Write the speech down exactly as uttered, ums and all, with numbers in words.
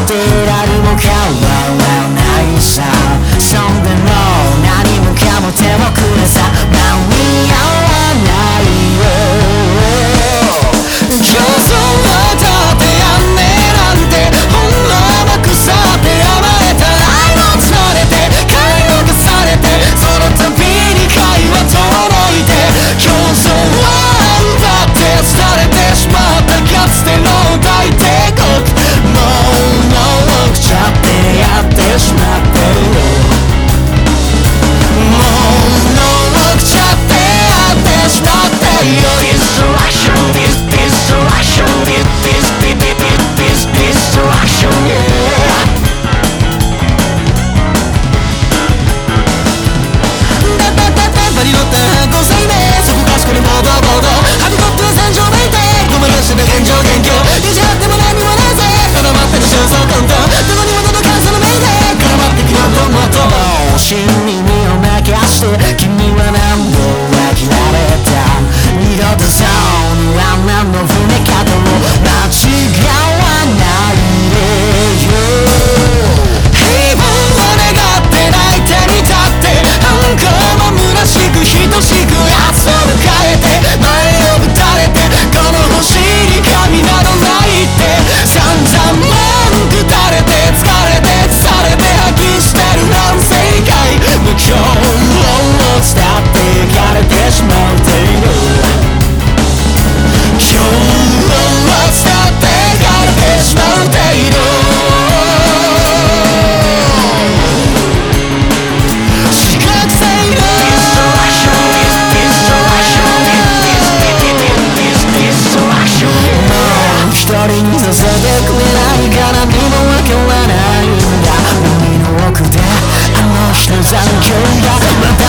って何も変わらないさ。そんでも何もかも手をくれさ。間に合わないよ。競争はだってやんねえなんてほんの甘くさって甘えた愛をつられて会話がされてその度に会話遠のいて競争は奪って廃れてしまったかつての大帝国。もうもうくちゃってやってしまってる。もうもうくちゃってやってしまってる。Distraction, this distraction, this this this this distraction, yeah.バリロッタごさいめそこかしこにボードボードハビコップ戦場めいてごまかして現状元凶意地張っても何もないぜ絡まってる肖像コントどこにも届かんその目で絡まってくよともっともう真に身を任して君は何度飽きられた。二度とそうには何の船かとも間違わないでよ。平凡を願って泣いてみたって反抗も虚しく等しく明日を迎えて前を打たれてこの星に神などないって散々文句垂れて疲れてされて吐き捨てる反省会無教を伝っていかれてしまっている。今日を伝っていかれてしまっている。一人にさせてくれないか何もわからないんだ。海の奥であの人残響がまた